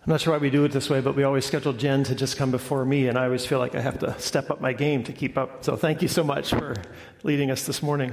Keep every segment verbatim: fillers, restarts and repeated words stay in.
I'm not sure why we do it this way, but we always schedule Jen to just come before me, and I always feel like I have to step up my game to keep up. So thank you so much for leading us this morning.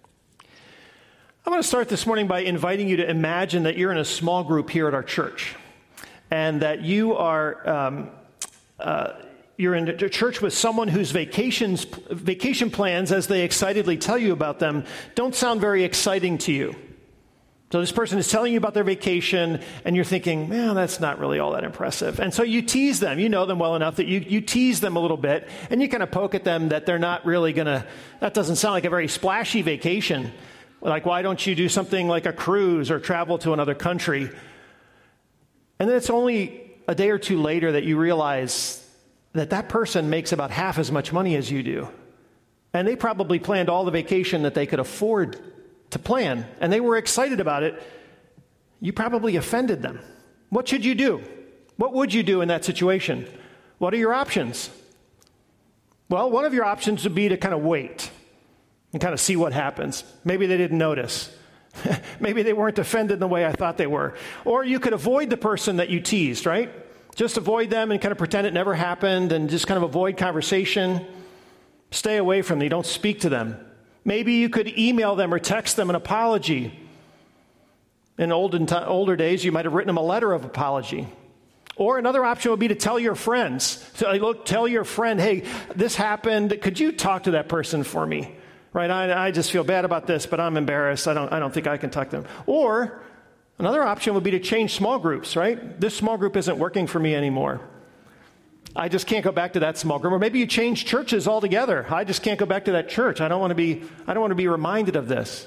I want to start this morning by inviting you to imagine that you're in a small group here at our church, and that you are um, uh, you're in a church with someone whose vacations vacation plans, as they excitedly tell you about them, don't sound very exciting to you. So this person is telling you about their vacation, and you're thinking, man, that's not really all that impressive. And so you tease them. You know them well enough that you, you tease them a little bit, and you kind of poke at them that they're not really going to, that doesn't sound like a very splashy vacation. Like, why don't you do something like a cruise or travel to another country? And then it's only a day or two later that you realize that that person makes about half as much money as you do. And they probably planned all the vacation that they could afford to plan, and they were excited about it. You probably offended them. What should you do? What would you do in that situation? What are your options? Well, one of your options would be to kind of wait and kind of see what happens. Maybe they didn't notice. Maybe they weren't offended in the way I thought they were. Or you could avoid the person that you teased, right? Just avoid them and kind of pretend it never happened and just kind of avoid conversation. Stay away from them. You don't speak to them. Maybe you could email them or text them an apology. In olden t- older days, you might have written them a letter of apology. Or another option would be to tell your friends. So, look, tell your friend, hey, this happened. Could you talk to that person for me? Right? I, I just feel bad about this, but I'm embarrassed. I don't, I don't think I can talk to them. Or another option would be to change small groups, right? This small group isn't working for me anymore. I just can't go back to that small group. Or maybe you change churches altogether. I just can't go back to that church. I don't want to be, I don't want to be reminded of this.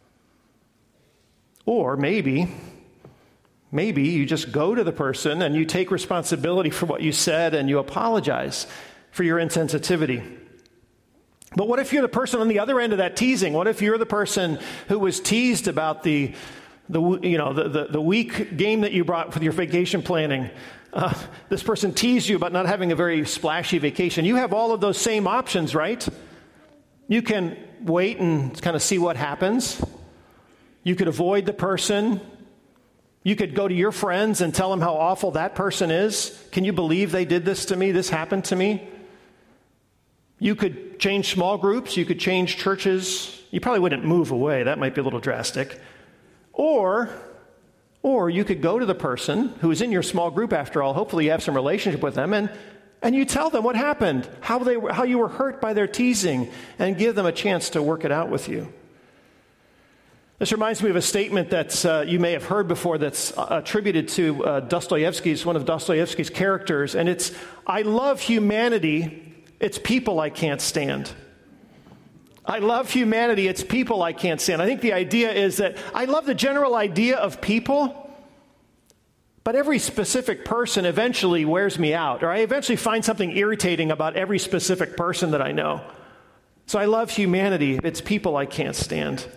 Or maybe, maybe you just go to the person and you take responsibility for what you said and you apologize for your insensitivity. But what if you're the person on the other end of that teasing? What if you're the person who was teased about the, the you know, the, the, the weak game that you brought for your vacation planning? Uh, this person teased you about not having a very splashy vacation. You have all of those same options, right? You can wait and kind of see what happens. You could avoid the person. You could go to your friends and tell them how awful that person is. Can you believe they did this to me? This happened to me. You could change small groups. You could change churches. You probably wouldn't move away. That might be a little drastic. Or... Or you could go to the person who is in your small group, after all. Hopefully you have some relationship with them, and, and you tell them what happened, how they how you were hurt by their teasing, and give them a chance to work it out with you. This reminds me of a statement that uh, you may have heard before that's uh, attributed to uh, Dostoevsky's, one of Dostoevsky's characters, and it's, I love humanity, it's people I can't stand. I love humanity. It's people I can't stand. I think the idea is that I love the general idea of people, but every specific person eventually wears me out, or I eventually find something irritating about every specific person that I know. So I love humanity. It's people I can't stand.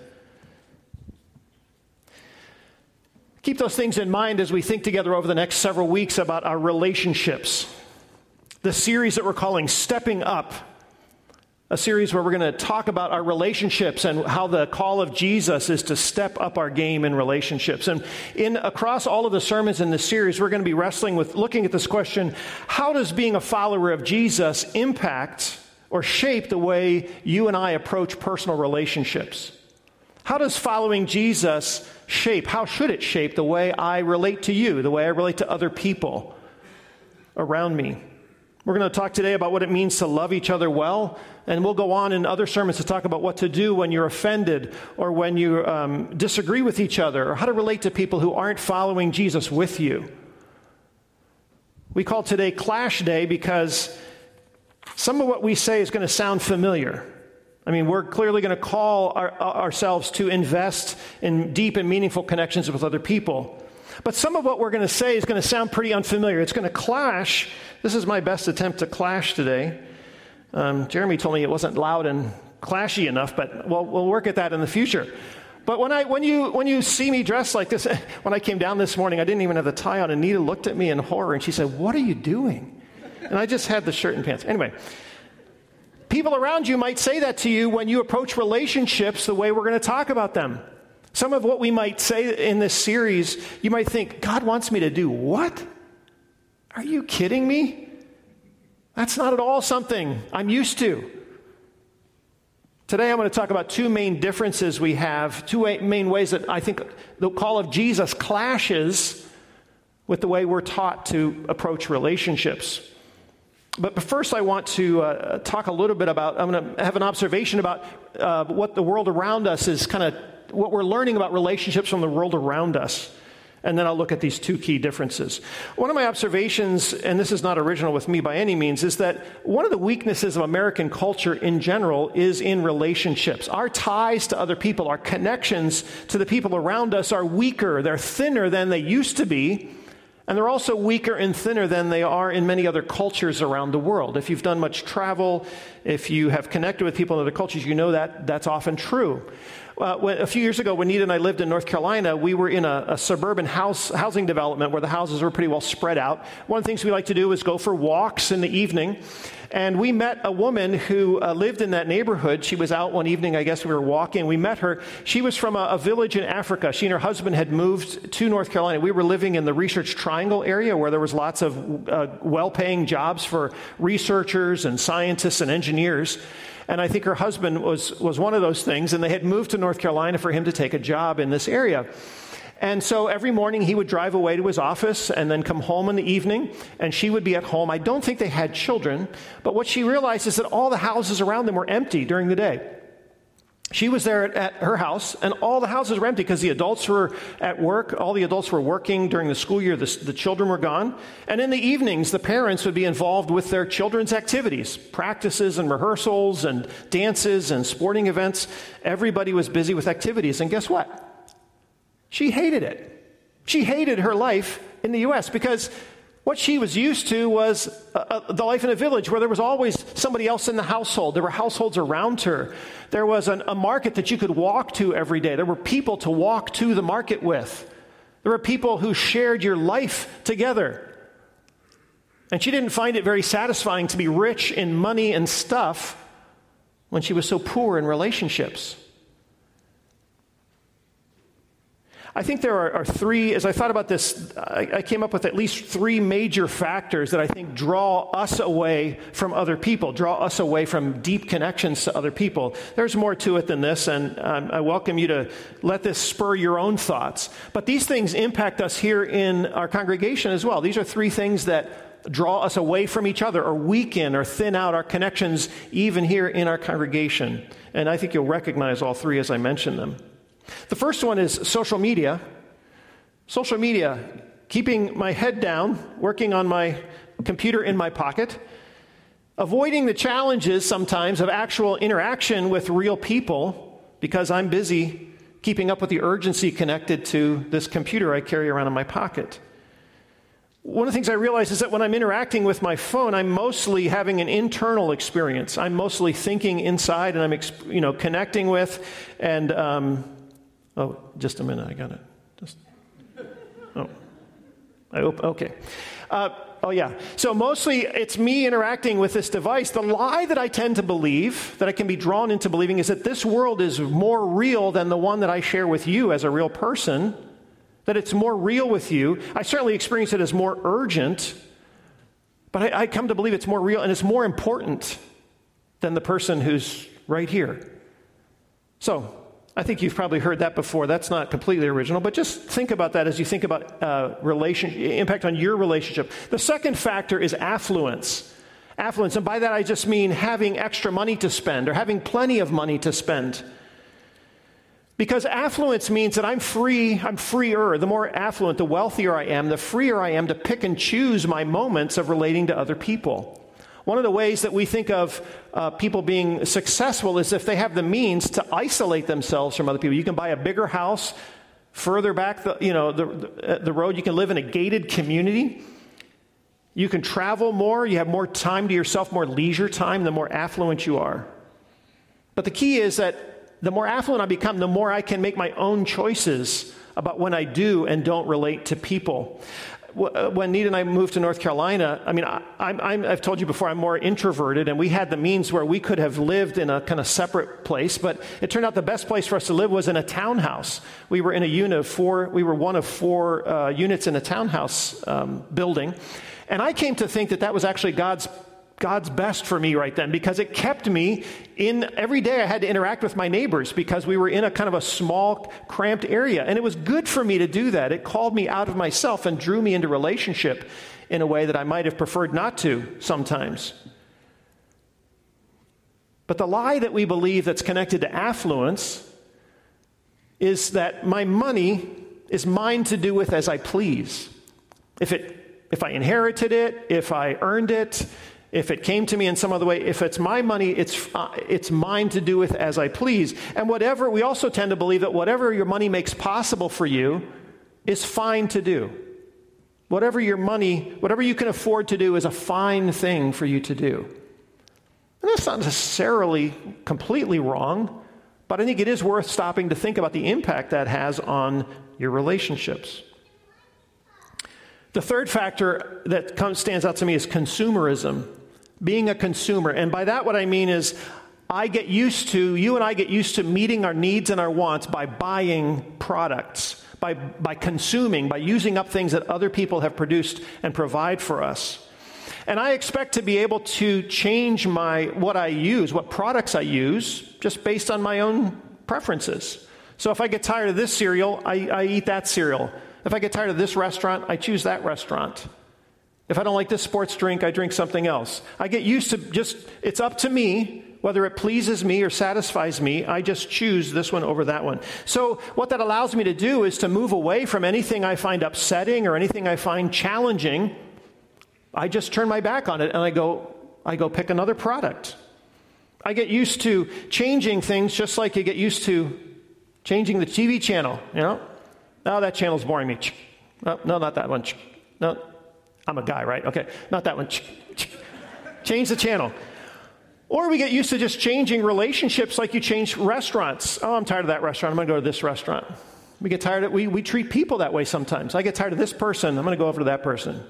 Keep those things in mind as we think together over the next several weeks about our relationships. The series that we're calling Stepping Up. A series where we're going to talk about our relationships and how the call of Jesus is to step up our game in relationships. And in across all of the sermons in this series, we're going to be wrestling with looking at this question: how does being a follower of Jesus impact or shape the way you and I approach personal relationships? How does following Jesus shape, how should it shape the way I relate to you, the way I relate to other people around me? We're going to talk today about what it means to love each other well, and we'll go on in other sermons to talk about what to do when you're offended or when you um, disagree with each other, or how to relate to people who aren't following Jesus with you. We call today Clash Day because some of what we say is going to sound familiar. I mean, we're clearly going to call our, ourselves to invest in deep and meaningful connections with other people. But some of what we're going to say is going to sound pretty unfamiliar. It's going to clash. This is my best attempt to clash today. Um, Jeremy told me it wasn't loud and clashy enough, but we'll, we'll work at that in the future. But when I when you when you see me dressed like this, when I came down this morning, I didn't even have the tie on. Anita looked at me in horror, and she said, "What are you doing?" And I just had the shirt and pants. Anyway, people around you might say that to you when you approach relationships the way we're going to talk about them. Some of what we might say in this series, you might think, God wants me to do what? Are you kidding me? That's not at all something I'm used to. Today I'm going to talk about two main differences we have, two main ways that I think the call of Jesus clashes with the way we're taught to approach relationships. But first I want to uh, talk a little bit about, I'm going to have an observation about uh, what the world around us is kind of, what we're learning about relationships from the world around us. And then I'll look at these two key differences. One of my observations, and this is not original with me by any means, is that one of the weaknesses of American culture in general is in relationships. Our ties to other people, our connections to the people around us are weaker. They're thinner than they used to be. And they're also weaker and thinner than they are in many other cultures around the world. If you've done much travel, if you have connected with people in other cultures, you know that that's often true. Uh, when, a few years ago, when Nita and I lived in North Carolina, we were in a, a suburban house housing development where the houses were pretty well spread out. One of the things we like to do is go for walks in the evening. And we met a woman who uh, lived in that neighborhood. She was out one evening, I guess we were walking. We met her. She was from a, a village in Africa. She and her husband had moved to North Carolina. We were living in the Research Triangle area where there was lots of uh, well-paying jobs for researchers and scientists and engineers. And I think her husband was, was one of those things, and they had moved to North Carolina for him to take a job in this area. And so every morning he would drive away to his office and then come home in the evening, and she would be at home. I don't think they had children, but what she realized is that all the houses around them were empty during the day. She was there at, at her house, and all the houses were empty because the adults were at work. All the adults were working during the school year. The, the children were gone. And in the evenings, the parents would be involved with their children's activities, practices and rehearsals and dances and sporting events. Everybody was busy with activities. And guess what? She hated it. She hated her life in the U S because what she was used to was uh, uh, the life in a village where there was always somebody else in the household. There were households around her. There was an, a market that you could walk to every day. There were people to walk to the market with. There were people who shared your life together. And she didn't find it very satisfying to be rich in money and stuff when she was so poor in relationships. I think there are, are three, as I thought about this, I, I came up with at least three major factors that I think draw us away from other people, draw us away from deep connections to other people. There's more to it than this, and um, I welcome you to let this spur your own thoughts. But these things impact us here in our congregation as well. These are three things that draw us away from each other or weaken or thin out our connections even here in our congregation. And I think you'll recognize all three as I mention them. The first one is social media. Social media, keeping my head down, working on my computer in my pocket, avoiding the challenges sometimes of actual interaction with real people because I'm busy keeping up with the urgency connected to this computer I carry around in my pocket. One of the things I realize is that when I'm interacting with my phone, I'm mostly having an internal experience. I'm mostly thinking inside, and I'm, you know, connecting with, and um, oh, just a minute, I got it. Just, oh, I hope, okay. Uh, oh yeah, so mostly it's me interacting with this device. The lie that I tend to believe, that I can be drawn into believing, is that this world is more real than the one that I share with you as a real person. That it's more real with you. I certainly experience it as more urgent, but I, I come to believe it's more real and it's more important than the person who's right here. So, I think you've probably heard that before. That's not completely original, but just think about that as you think about uh, relation, impact on your relationship. The second factor is affluence. Affluence, and by that I just mean having extra money to spend or having plenty of money to spend. Because affluence means that I'm free, I'm freer. The more affluent, the wealthier I am, the freer I am to pick and choose my moments of relating to other people. One of the ways that we think of uh, people being successful is if they have the means to isolate themselves from other people. You can buy a bigger house further back the, you know, the, the, the road. You can live in a gated community. You can travel more. You have more time to yourself, more leisure time, the more affluent you are. But the key is that the more affluent I become, the more I can make my own choices about when I do and don't relate to people. When Nita and I moved to North Carolina, I mean, I, I'm, I've told you before, I'm more introverted, and we had the means where we could have lived in a kind of separate place, but it turned out the best place for us to live was in a townhouse. We were in a unit of four, we were one of four uh, units in a townhouse um, building. And I came to think that that was actually God's God's best for me right then, because it kept me in. Every day I had to interact with my neighbors because we were in a kind of a small, cramped area. And it was good for me to do that. It called me out of myself and drew me into relationship in a way that I might have preferred not to sometimes. But the lie that we believe that's connected to affluence is that my money is mine to do with as I please. If it, if I inherited it, if I earned it, if it came to me in some other way, if it's my money, it's uh, it's mine to do with as I please. And whatever, we also tend to believe that whatever your money makes possible for you is fine to do. Whatever your money, whatever you can afford to do is a fine thing for you to do. And that's not necessarily completely wrong, but I think it is worth stopping to think about the impact that has on your relationships. The third factor that comes, stands out to me is consumerism, being a consumer. And by that what I mean is I get used to, you and I get used to meeting our needs and our wants by buying products, by, by consuming, by using up things that other people have produced and provide for us. And I expect to be able to change my what I use, what products I use, just based on my own preferences. So if I get tired of this cereal, I, I eat that cereal. If I get tired of this restaurant, I choose that restaurant. If I don't like this sports drink, I drink something else. I get used to just, it's up to me, whether it pleases me or satisfies me, I just choose this one over that one. So what that allows me to do is to move away from anything I find upsetting or anything I find challenging. I just turn my back on it and I go, I go pick another product. I get used to changing things just like you get used to changing the T V channel, you know? Oh, that channel's boring me. Oh, no, not that one. No, I'm a guy, right? Okay, not that one. Change the channel. Or we get used to just changing relationships like you change restaurants. Oh, I'm tired of that restaurant. I'm going to go to this restaurant. We get tired of, we, we treat people that way sometimes. I get tired of this person. I'm going to go over to that person.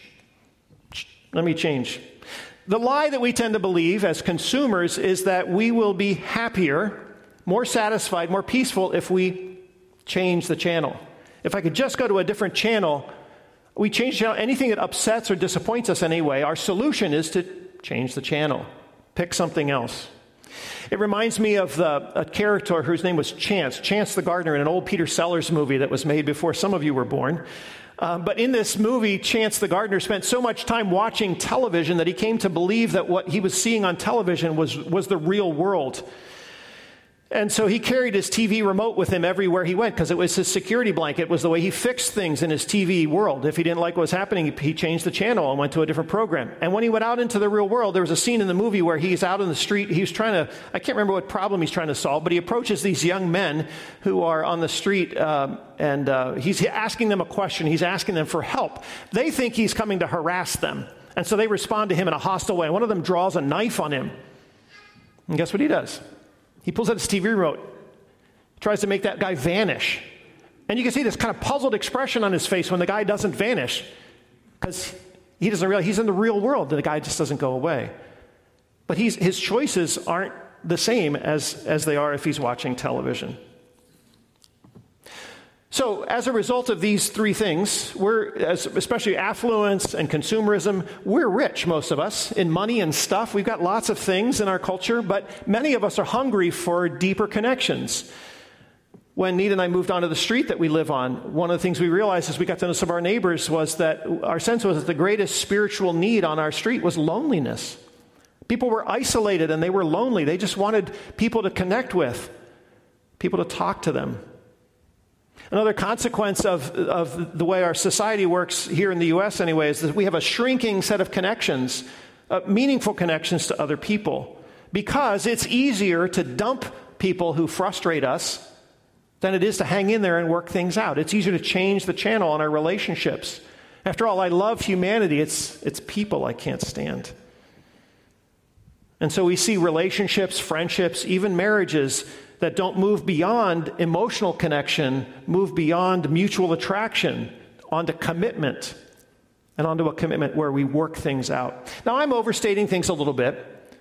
Let me change. The lie that we tend to believe as consumers is that we will be happier, more satisfied, more peaceful if we change the channel. If I could just go to a different channel, we change the channel. Anything that upsets or disappoints us anyway, our solution is to change the channel. Pick something else. It reminds me of the, a character whose name was Chance, Chance the Gardener, in an old Peter Sellers movie that was made before some of you were born. Uh, but in this movie, Chance the Gardener spent so much time watching television that he came to believe that what he was seeing on television was, was the real world. And so he carried his T V remote with him everywhere he went because it was his security blanket. It was the way he fixed things in his T V world. If he didn't like what was happening, he changed the channel and went to a different program. And when he went out into the real world, there was a scene in the movie where he's out in the street. He was trying to, I can't remember what problem he's trying to solve, but he approaches these young men who are on the street um, and uh, he's asking them a question. He's asking them for help. They think he's coming to harass them. And so they respond to him in a hostile way. And one of them draws a knife on him. And guess what he does? He pulls out his T V remote, tries to make that guy vanish. And you can see this kind of puzzled expression on his face when the guy doesn't vanish because he doesn't realize he's in the real world. The guy just doesn't go away. But he's, his choices aren't the same as, as they are if he's watching television. So as a result of these three things, we're, especially affluence and consumerism, we're rich, most of us, in money and stuff. We've got lots of things in our culture, but many of us are hungry for deeper connections. When Nita and I moved onto the street that we live on, one of the things we realized as we got to know some of our neighbors was that our sense was that the greatest spiritual need on our street was loneliness. People were isolated and they were lonely. They just wanted people to connect with, people to talk to them. Another consequence of, of the way our society works here in the U S anyway is that we have a shrinking set of connections, uh, meaningful connections to other people, because it's easier to dump people who frustrate us than it is to hang in there and work things out. It's easier to change the channel on our relationships. After all, I love humanity. It's, it's people I can't stand. And so we see relationships, friendships, even marriages that don't move beyond emotional connection, move beyond mutual attraction, onto commitment, and onto a commitment where we work things out. Now, I'm overstating things a little bit,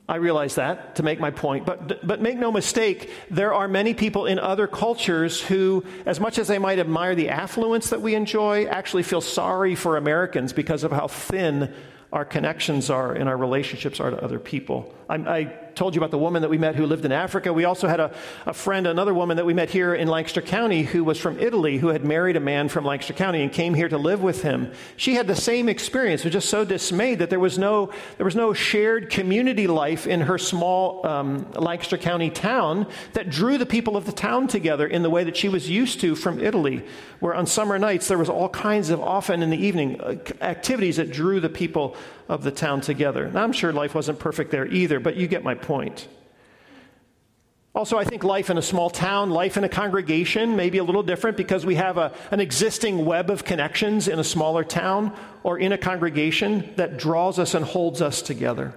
I realize that to make my point, but but make no mistake, there are many people in other cultures who, as much as they might admire the affluence that we enjoy, actually feel sorry for Americans because of how thin our connections are and our relationships are to other people. I, I told you about the woman that we met who lived in Africa. We also had a, a friend, another woman that we met here in Lancaster County who was from Italy, who had married a man from Lancaster County and came here to live with him. She had the same experience, was just so dismayed that there was no there was no shared community life in her small um, Lancaster County town that drew the people of the town together in the way that she was used to from Italy, where on summer nights there was all kinds of, often in the evening, uh, activities that drew the people of the town together. Now, I'm sure life wasn't perfect there either, but you get my point. Also, I think life in a small town, life in a congregation may be a little different because we have a, an existing web of connections in a smaller town or in a congregation that draws us and holds us together.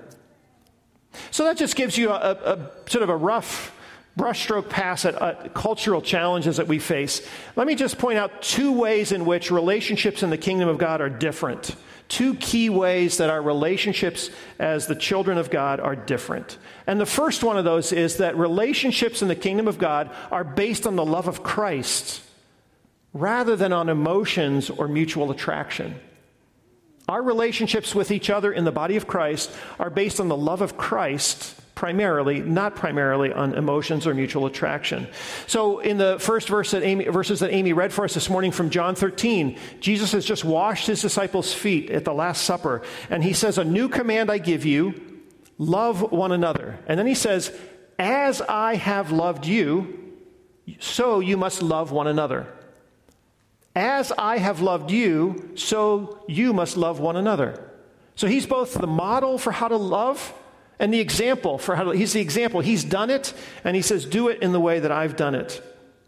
So that just gives you a, a, a sort of a rough brushstroke pass at uh, cultural challenges that we face. Let me just point out two ways in which relationships in the kingdom of God are different. Two key ways that our relationships as the children of God are different. And the first one of those is that relationships in the kingdom of God are based on the love of Christ rather than on emotions or mutual attraction. Our relationships with each other in the body of Christ are based on the love of Christ primarily, not primarily on emotions or mutual attraction. So in the first verse that Amy, verses that Amy read for us this morning from John thirteen, Jesus has just washed his disciples' feet at the Last Supper. And he says, "A new command I give you, love one another." And then he says, "As I have loved you, so you must love one another. As I have loved you, so you must love one another." So he's both the model for how to love and the example for how to, he's the example. He's done it, and he says, do it in the way that I've done it.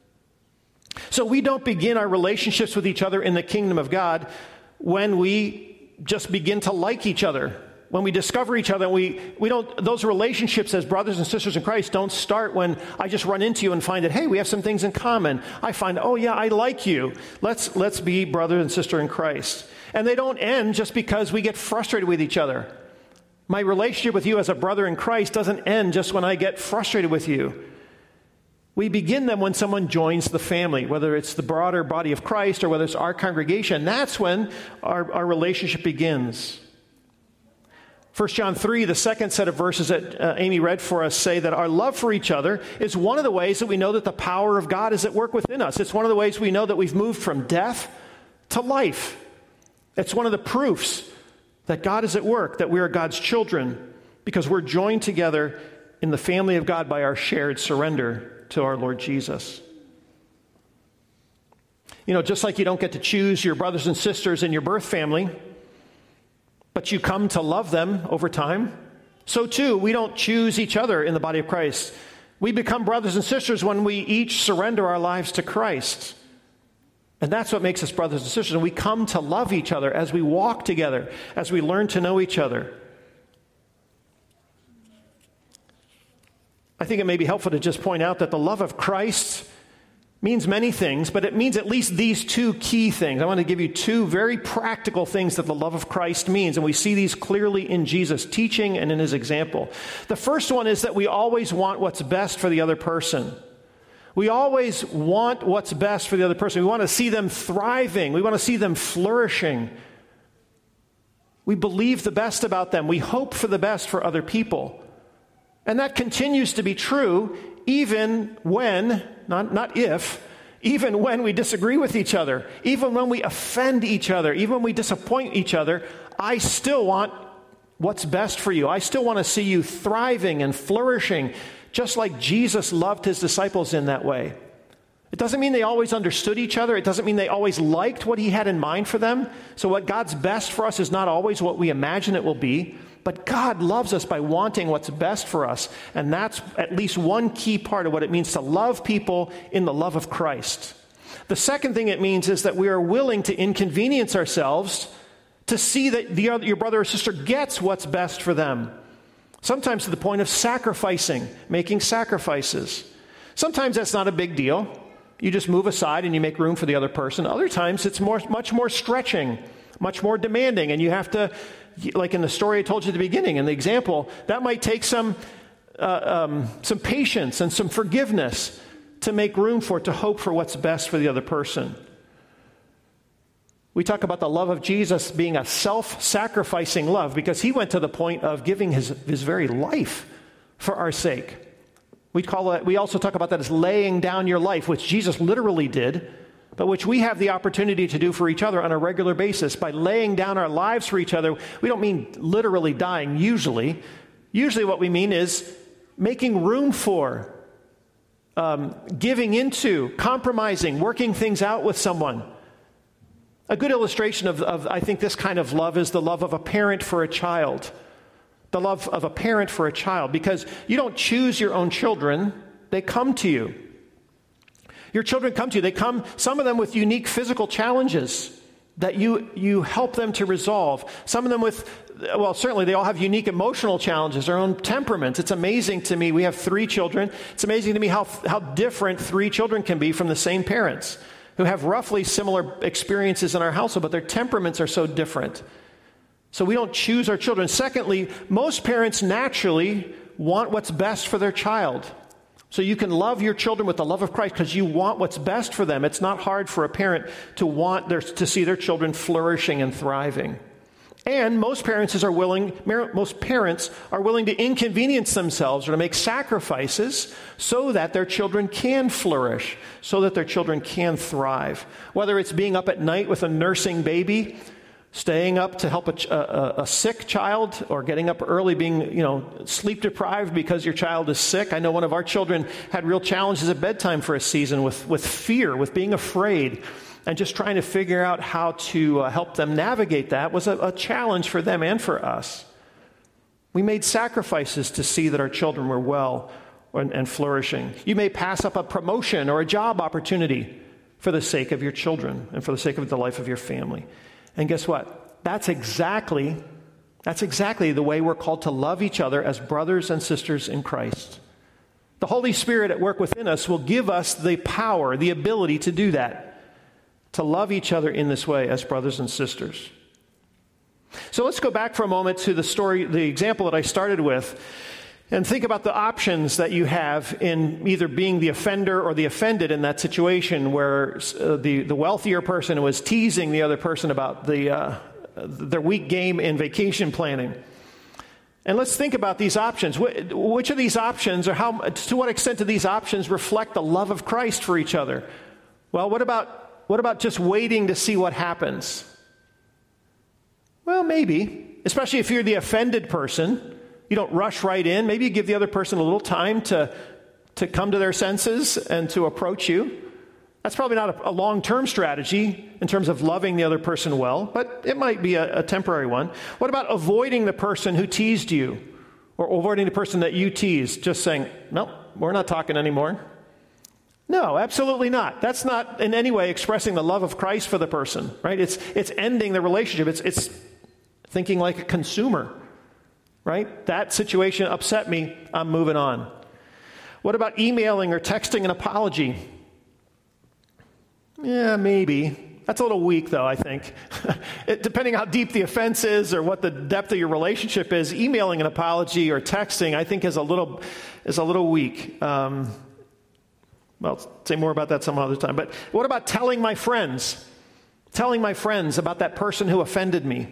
So we don't begin our relationships with each other in the kingdom of God when we just begin to like each other. When we discover each other, we, we don't, those relationships as brothers and sisters in Christ don't start when I just run into you and find that, hey, we have some things in common. I find, oh yeah, I like you. Let's, let's be brother and sister in Christ. And they don't end just because we get frustrated with each other. My relationship with you as a brother in Christ doesn't end just when I get frustrated with you. We begin them when someone joins the family, whether it's the broader body of Christ or whether it's our congregation. That's when our, our relationship begins. First John three, the second set of verses that uh, Amy read for us, say that our love for each other is one of the ways that we know that the power of God is at work within us. It's one of the ways we know that we've moved from death to life. It's one of the proofs that God is at work, that we are God's children, because we're joined together in the family of God by our shared surrender to our Lord Jesus. You know, just like you don't get to choose your brothers and sisters in your birth family, but you come to love them over time, so too, we don't choose each other in the body of Christ. We become brothers and sisters when we each surrender our lives to Christ. And that's what makes us brothers and sisters. And we come to love each other as we walk together, as we learn to know each other. I think it may be helpful to just point out that the love of Christ means many things, but it means at least these two key things. I want to give you two very practical things that the love of Christ means, and we see these clearly in Jesus' teaching and in his example. The first one is that we always want what's best for the other person. We always want what's best for the other person. We want to see them thriving. We want to see them flourishing. We believe the best about them. We hope for the best for other people. And that continues to be true even when, not, not if, even when we disagree with each other, even when we offend each other, even when we disappoint each other. I still want what's best for you. I still want to see you thriving and flourishing, just like Jesus loved his disciples in that way. It doesn't mean they always understood each other. It doesn't mean they always liked what he had in mind for them. So what God's best for us is not always what we imagine it will be. But God loves us by wanting what's best for us. And that's at least one key part of what it means to love people in the love of Christ. The second thing it means is that we are willing to inconvenience ourselves to see that the other, your brother or sister gets what's best for them. Sometimes to the point of sacrificing, making sacrifices. Sometimes that's not a big deal. You just move aside and you make room for the other person. Other times it's more, much more stretching, much more demanding, and you have to, like in the story I told you at the beginning, in the example, that might take some uh, um, some patience and some forgiveness to make room for it, to hope for what's best for the other person. We talk about the love of Jesus being a self-sacrificing love because he went to the point of giving his, his very life for our sake. We call it, we also talk about that as laying down your life, which Jesus literally did, but which we have the opportunity to do for each other on a regular basis. By laying down our lives for each other, we don't mean literally dying usually. Usually what we mean is making room for, um, giving into, compromising, working things out with someone. A good illustration of, of, I think, this kind of love is the love of a parent for a child. The love of a parent for a child, because you don't choose your own children, they come to you. Your children come to you. They come, some of them with unique physical challenges that you, you help them to resolve. Some of them with, well, certainly they all have unique emotional challenges, their own temperaments. It's amazing to me. We have three children. It's amazing to me how, how different three children can be from the same parents, who have roughly similar experiences in our household, but their temperaments are so different. So we don't choose our children. Secondly, most parents naturally want what's best for their child. So you can love your children with the love of Christ because you want what's best for them. It's not hard for a parent to want their, to see their children flourishing and thriving. And most parents are willing, most parents are willing to inconvenience themselves or to make sacrifices so that their children can flourish, so that their children can thrive. Whether it's being up at night with a nursing baby, staying up to help a, a, a sick child, or getting up early, being, you know, sleep deprived because your child is sick. I know one of our children had real challenges at bedtime for a season with, with fear, with being afraid. And just trying to figure out how to uh, help them navigate that was a, a challenge for them and for us. We made sacrifices to see that our children were well and, and flourishing. You may pass up a promotion or a job opportunity for the sake of your children and for the sake of the life of your family. And guess what? That's exactly, that's exactly the way we're called to love each other as brothers and sisters in Christ. The Holy Spirit at work within us will give us the power, the ability to do that, to love each other in this way as brothers and sisters. So let's go back for a moment to the story, the example that I started with, and think about the options that you have in either being the offender or the offended in that situation where uh, the, the wealthier person was teasing the other person about the uh, their weak game in vacation planning. And let's think about these options. Wh- which of these options, or how, to what extent do these options reflect the love of Christ for each other? Well, what about What about just waiting to see what happens? Well, maybe, especially if you're the offended person. You don't rush right in. Maybe you give the other person a little time to, to come to their senses and to approach you. That's probably not a, a long-term strategy in terms of loving the other person well, but it might be a, a temporary one. What about avoiding the person who teased you, or avoiding the person that you teased, just saying, no, we're not talking anymore? No, absolutely not. That's not in any way expressing the love of Christ for the person, right? It's it's ending the relationship. It's it's thinking like a consumer, right? That situation upset me. I'm moving on. What about emailing or texting an apology? Yeah, maybe. That's a little weak, though, I think. it, depending how deep the offense is or what the depth of your relationship is, emailing an apology or texting, I think, is a little is a little weak. Um, Well, I'll say more about that some other time. But what about telling my friends? Telling my friends about that person who offended me?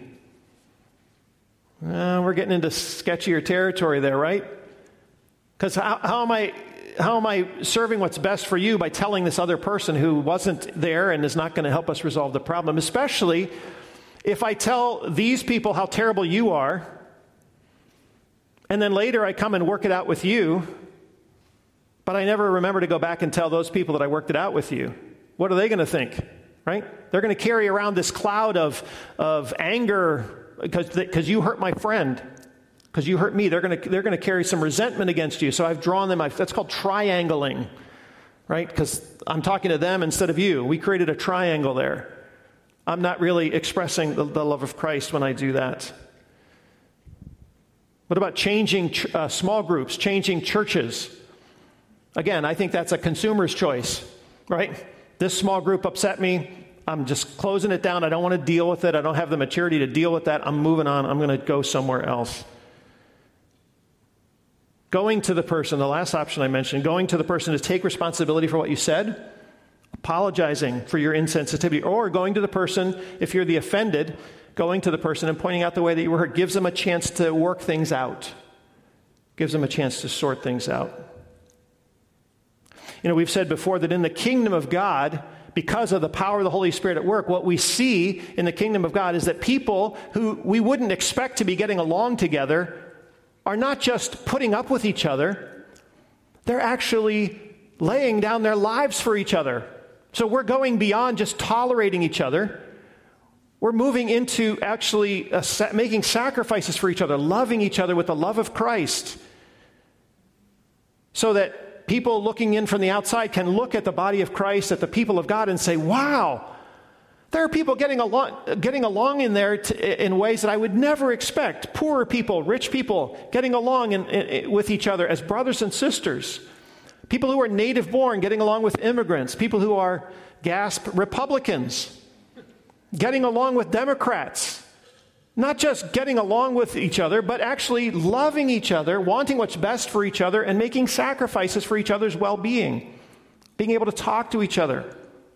Uh, we're getting into sketchier territory there, right? Because how, how am I how am I serving what's best for you by telling this other person who wasn't there and is not going to help us resolve the problem? Especially if I tell these people how terrible you are, and then later I come and work it out with you, but I never remember to go back and tell those people that I worked it out with you. What are they going to think, right? They're going to carry around this cloud of, of anger because because you hurt my friend, because you hurt me. They're going to they're going to carry some resentment against you. So I've drawn them. I've, that's called triangling, right? Because I'm talking to them instead of you. We created a triangle there. I'm not really expressing the, the love of Christ when I do that. What about changing ch- uh, small groups, changing churches? Again, I think that's a consumer's choice, right? This small group upset me. I'm just closing it down. I don't want to deal with it. I don't have the maturity to deal with that. I'm moving on. I'm going to go somewhere else. Going to the person, the last option I mentioned, going to the person to take responsibility for what you said, apologizing for your insensitivity, or going to the person, if you're the offended, going to the person and pointing out the way that you were hurt, gives them a chance to work things out, gives them a chance to sort things out. You know, we've said before that in the kingdom of God, because of the power of the Holy Spirit at work, what we see in the kingdom of God is that people who we wouldn't expect to be getting along together are not just putting up with each other, they're actually laying down their lives for each other. So we're going beyond just tolerating each other. We're moving into actually uh, sa- making sacrifices for each other, loving each other with the love of Christ, so that people looking in from the outside can look at the body of Christ, at the people of God, and say, wow, there are people getting along, getting along in there to, in ways that I would never expect. Poorer people, rich people, getting along in, in, with each other as brothers and sisters. People who are native born getting along with immigrants. People who are, gasp, Republicans, getting along with Democrats. Not just getting along with each other, but actually loving each other, wanting what's best for each other, and making sacrifices for each other's well-being. Being able to talk to each other.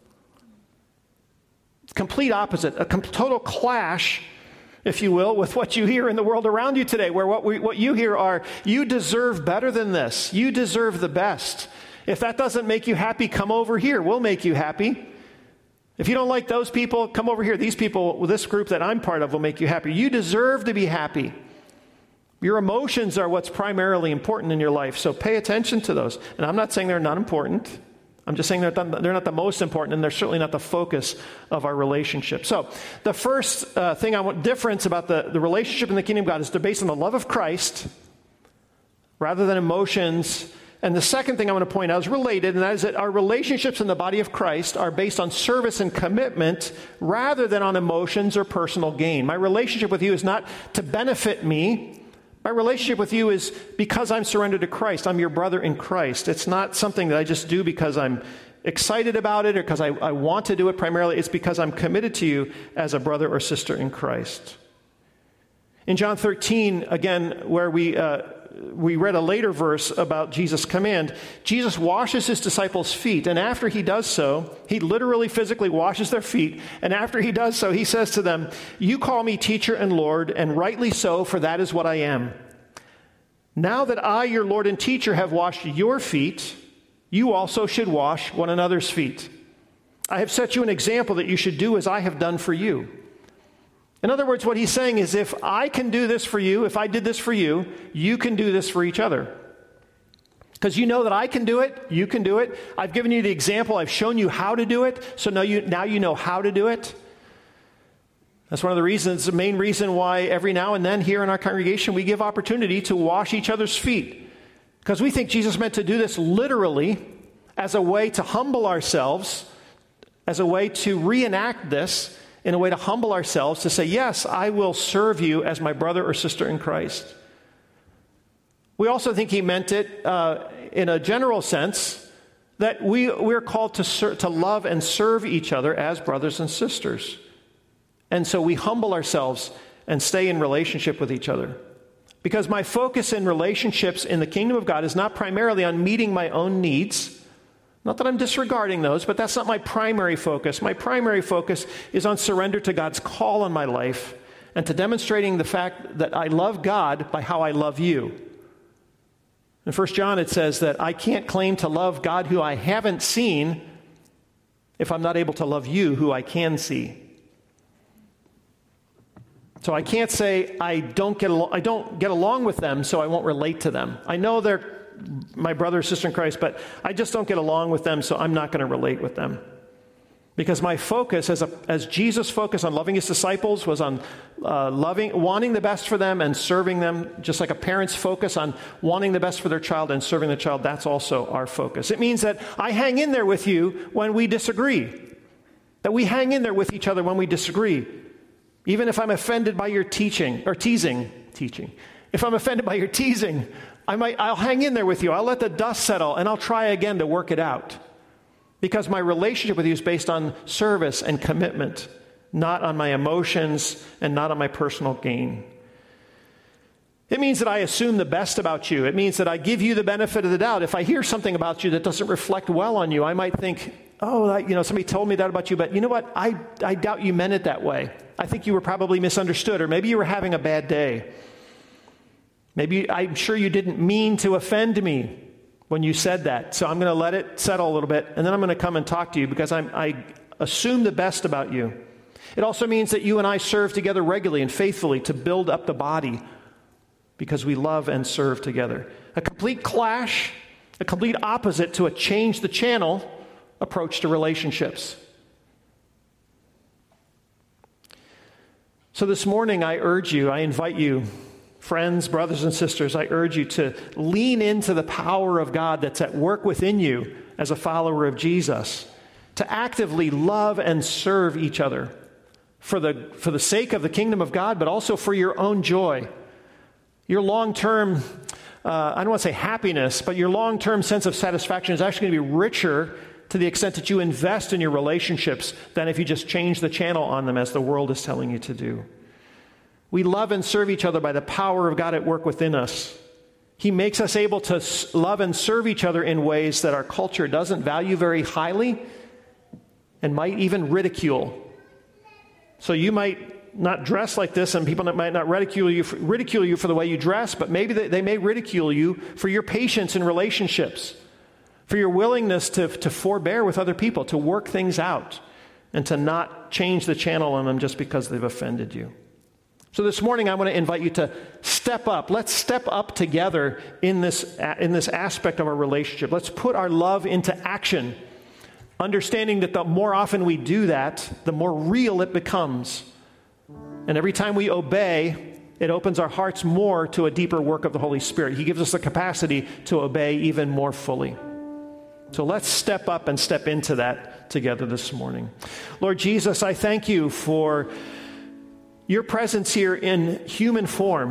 Complete opposite, a com- total clash, if you will, with what you hear in the world around you today, where what we, what you hear are, you deserve better than this. You deserve the best. If that doesn't make you happy, come over here. We'll make you happy. If you don't like those people, come over here. These people, this group that I'm part of, will make you happy. You deserve to be happy. Your emotions are what's primarily important in your life, so pay attention to those. And I'm not saying they're not important. I'm just saying they're not, they're not the most important, and they're certainly not the focus of our relationship. So the first uh, thing I want, difference about the, the relationship in the kingdom of God is they're based on the love of Christ rather than emotions. And the second thing I want to point out is related, and that is that our relationships in the body of Christ are based on service and commitment rather than on emotions or personal gain. My relationship with you is not to benefit me. My relationship with you is because I'm surrendered to Christ. I'm your brother in Christ. It's not something that I just do because I'm excited about it or because I, I want to do it primarily. It's because I'm committed to you as a brother or sister in Christ. In John thirteen, again, where we uh, we read a later verse about Jesus' command, Jesus washes his disciples' feet. And after he does so, he literally physically washes their feet. And after he does so, he says to them, you call me teacher and Lord, and rightly so, for that is what I am. Now that I, your Lord and teacher, have washed your feet, you also should wash one another's feet. I have set you an example that you should do as I have done for you. In other words, what he's saying is, if I can do this for you, if I did this for you, you can do this for each other. Because you know that I can do it, you can do it. I've given you the example, I've shown you how to do it, so now you, now you know how to do it. That's one of the reasons, the main reason why every now and then here in our congregation we give opportunity to wash each other's feet. Because we think Jesus meant to do this literally as a way to humble ourselves, as a way to reenact this, in a way to humble ourselves, to say, yes, I will serve you as my brother or sister in Christ. We also think he meant it uh, in a general sense, that we, we're called to, ser- to love and serve each other as brothers and sisters. And so we humble ourselves and stay in relationship with each other. Because my focus in relationships in the kingdom of God is not primarily on meeting my own needs. Not that I'm disregarding those, but that's not my primary focus. My primary focus is on surrender to God's call on my life and to demonstrating the fact that I love God by how I love you. In First John it says that I can't claim to love God who I haven't seen if I'm not able to love you who I can see. So I can't say I don't get al- I don't get along with them, so I won't relate to them. I know they're my brother or sister in Christ, but I just don't get along with them, so I'm not going to relate with them. Because my focus, as a, as Jesus' focus on loving his disciples, was on uh, loving, wanting the best for them and serving them, just like a parent's focus on wanting the best for their child and serving the child. That's also our focus. It means that I hang in there with you when we disagree. That we hang in there with each other when we disagree. Even if I'm offended by your teaching, or teasing, teaching. If I'm offended by your teasing, I might, I'll hang in there with you. I'll let the dust settle, and I'll try again to work it out. because my relationship with you is based on service and commitment, not on my emotions and not on my personal gain. It means that I assume the best about you. It means that I give you the benefit of the doubt. If I hear something about you that doesn't reflect well on you, I might think, oh, that, you know, somebody told me that about you, but you know what? I, I doubt you meant it that way. I think you were probably misunderstood, or maybe you were having a bad day. Maybe I'm sure you didn't mean to offend me when you said that. So I'm going to let it settle a little bit, and then I'm going to come and talk to you because I'm, I assume the best about you. It also means that you and I serve together regularly and faithfully to build up the body because we love and serve together. A complete clash, a complete opposite to a change the channel approach to relationships. So this morning I urge you, I invite you, friends, brothers and sisters, I urge you to lean into the power of God that's at work within you as a follower of Jesus, to actively love and serve each other for the, for the sake of the kingdom of God, but also for your own joy. Your long-term, uh, I don't want to say happiness, but your long-term sense of satisfaction is actually going to be richer to the extent that you invest in your relationships than if you just change the channel on them as the world is telling you to do. We love and serve each other by the power of God at work within us. He makes us able to love and serve each other in ways that our culture doesn't value very highly and might even ridicule. So you might not dress like this, and people might not ridicule you for, ridicule you for the way you dress, but maybe they, they may ridicule you for your patience in relationships, for your willingness to, to forbear with other people, to work things out, and to not change the channel on them just because they've offended you. So this morning I want to invite you to step up. Let's step up together in this, in this aspect of our relationship. Let's put our love into action, understanding that the more often we do that, the more real it becomes. And every time we obey, it opens our hearts more to a deeper work of the Holy Spirit. He gives us the capacity to obey even more fully. So let's step up and step into that together this morning. Lord Jesus, I thank you for your presence here in human form.